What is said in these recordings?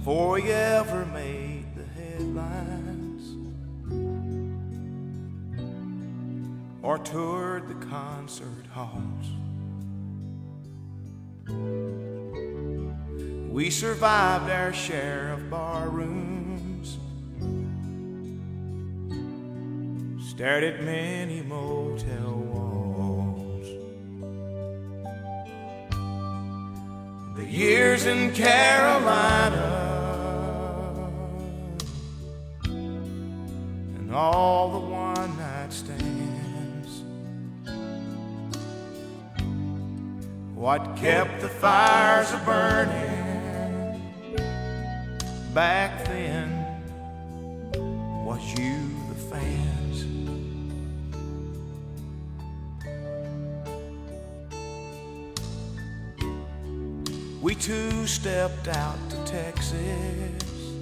before we ever made the headlines or toured the concert halls. We survived our share of bar rooms, stared at many motel walls. The years in Carolina and all the one-night stands, what kept the fires a-burning back then was you, the fans. We too stepped out to Texas,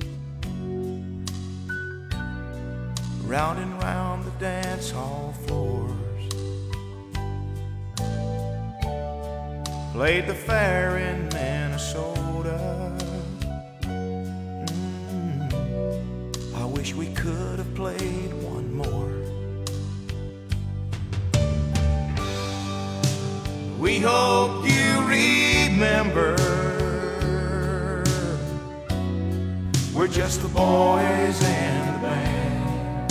round and round the dance hall floors, played the fair in Minnesota. I wish we could have played one more. We hope you remember we're just the boys and the band,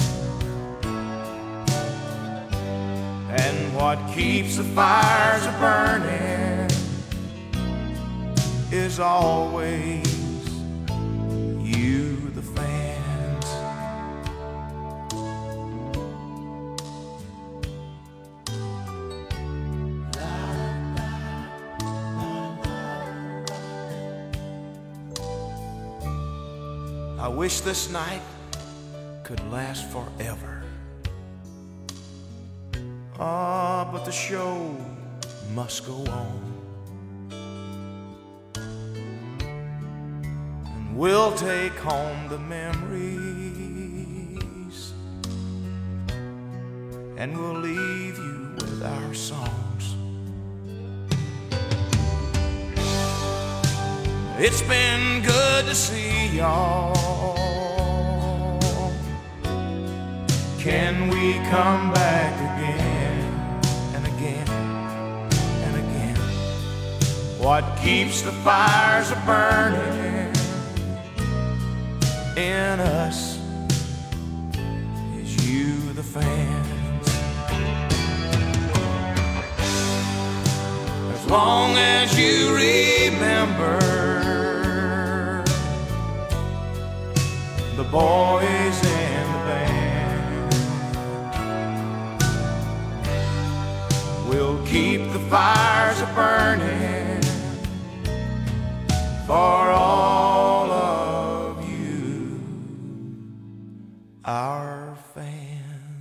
and what keeps the fires a-burning is always you, the fans. I wish this night could last forever. But the show must go on, and we'll take home the memories, and we'll leave you with our songs. It's been good to see y'all. Can we come back again and again and again? What keeps the fires a-burning in us is you, the fans. As long as you remember the boys and the band, we'll keep the fires a-burning for all of you, our fans.